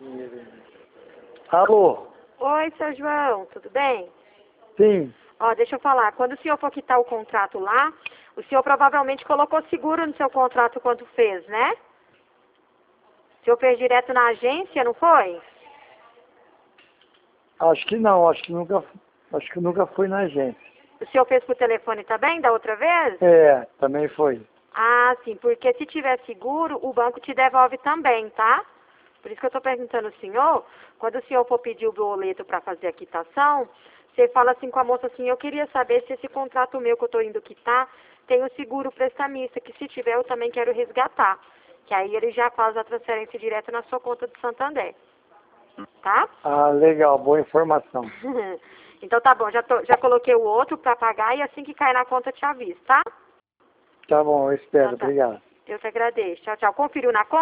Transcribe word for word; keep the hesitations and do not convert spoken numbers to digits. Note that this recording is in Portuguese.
Alô? Oi, seu João, tudo bem? Sim. Ó, deixa eu falar, quando o senhor for quitar o contrato lá, o senhor provavelmente colocou seguro no seu contrato quando fez, né? O senhor fez direto na agência, não foi? Acho que não, acho que nunca, acho que nunca fui na agência. O senhor fez por telefone também, da outra vez? É, também foi. Ah, sim, porque se tiver seguro, o banco te devolve também, tá? Por isso que eu estou perguntando ao senhor, quando o senhor for pedir o boleto para fazer a quitação, você fala assim com a moça assim, eu queria saber se esse contrato meu que eu estou indo quitar tem o seguro prestamista, que se tiver eu também quero resgatar. Que aí ele já faz a transferência direta na sua conta de Santander. Tá? Ah, legal, boa informação. Então tá bom, já, tô, já coloquei o outro para pagar e assim que cair na conta eu te aviso, tá? Tá bom, eu espero, Então tá. obrigado. Eu te agradeço. Tchau, tchau. Conferiu na conta?